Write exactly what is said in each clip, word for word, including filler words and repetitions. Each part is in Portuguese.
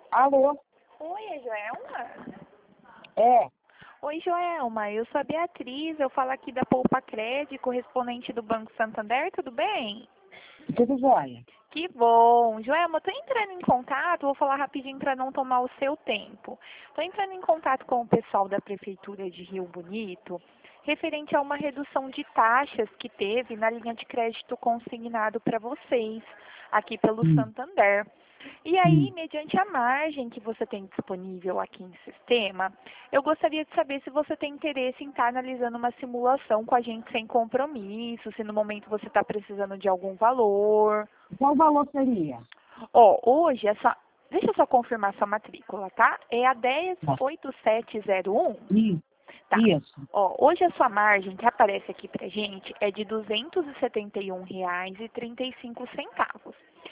Alô? Oi, é Joelma? É, Oi, Joelma. Eu sou a Beatriz. Eu falo aqui da Poupa Cred, correspondente do Banco Santander. Tudo bem? tudo jóia. Que bom. Joelma, eu tô entrando em contato, vou falar rapidinho para não tomar o seu tempo. Tô entrando em contato com o pessoal da Prefeitura de Rio Bonito, referente a uma redução de taxas que teve na linha de crédito consignado para vocês, aqui pelo Hum, Santander. E aí, hum. mediante a margem que você tem disponível aqui em sistema, eu gostaria de saber se você tem interesse em estar analisando uma simulação com a gente sem compromisso, se no momento você está precisando de algum valor. Qual o valor seria? Ó, hoje é só... Deixa eu só confirmar sua matrícula, tá? É a dez Tá. oito sete zero um? Isso, Tá. isso. Ó, hoje a sua margem que aparece aqui pra gente é de duzentos e setenta e um reais e trinta e cinco centavos.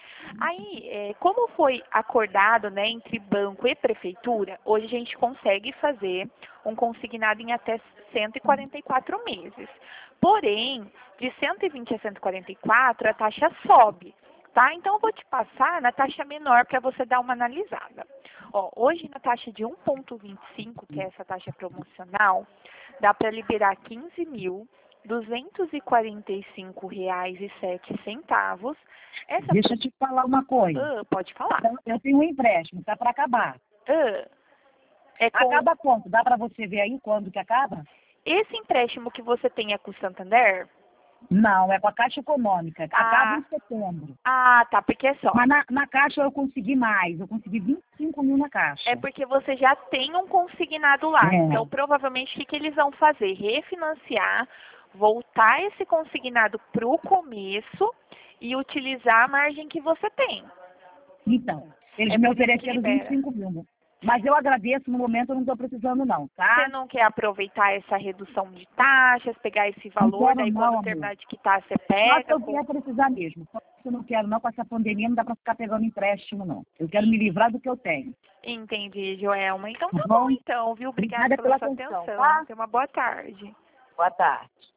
Aí, é, como foi acordado, né, entre banco e prefeitura, hoje a gente consegue fazer um consignado em até cento e quarenta e quatro meses. Porém, de cento e vinte a cento e quarenta e quatro, a taxa sobe, tá? Então, eu vou te passar na taxa menor para você dar uma analisada. Ó, hoje, na taxa de um vírgula vinte e cinco, que é essa taxa promocional, dá para liberar quinze mil duzentos e quarenta e cinco reais e sete centavos. Essa Deixa eu te falar uma coisa. ah, pode falar. Então, eu tenho um empréstimo, tá para acabar. Ah, é com Acaba quanto? Dá para você ver aí quando que acaba? esse empréstimo que você tem é com o Santander? Não, é com a Caixa Econômica. Acaba Ah, em setembro. ah, tá, porque é só. Mas na, na Caixa eu consegui mais. Eu consegui vinte e cinco mil na Caixa. É porque você já tem um consignado lá. É. Então, provavelmente, o que, que eles vão fazer? Refinanciar, voltar esse consignado para o começo e utilizar a margem que você tem. Então, eles É me por isso que ofereceram vinte e libera. cinco mil. Mas eu agradeço, no momento eu não estou precisando não, Você tá? não quer aproveitar essa redução de taxas, pegar esse Não valor, quero daí não, quando amor. terminar de quitar, você Só se pega eu com... vier precisar mesmo. Só que eu não quero não, com essa pandemia não dá para ficar pegando empréstimo não. Eu quero me livrar do que eu tenho, Entendi, Joelma. Então tá tá bom bom? então, viu? Obrigada Obrigada pela pela sua atenção, atenção. tá? Tenha uma boa tarde. Boa tarde.